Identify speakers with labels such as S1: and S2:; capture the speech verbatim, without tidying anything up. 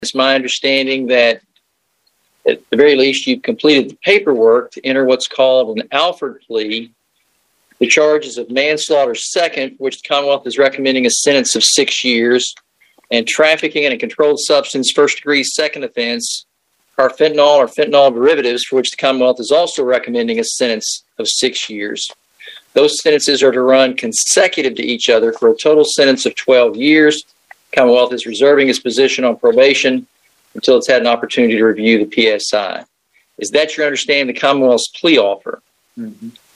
S1: It's my understanding that at the very least you've completed the paperwork to enter what's called an Alford plea. The charges of manslaughter second, which the Commonwealth is recommending a sentence of six years, and trafficking in a controlled substance first degree second offense are fentanyl or fentanyl derivatives, for which the Commonwealth is also recommending a sentence of six years. Those sentences are to run consecutive to each other for a total sentence of twelve years. The Commonwealth is reserving its position on probation until it's had an opportunity to review the P S I. Is that your understanding of the Commonwealth's plea offer?
S2: Mm-hmm.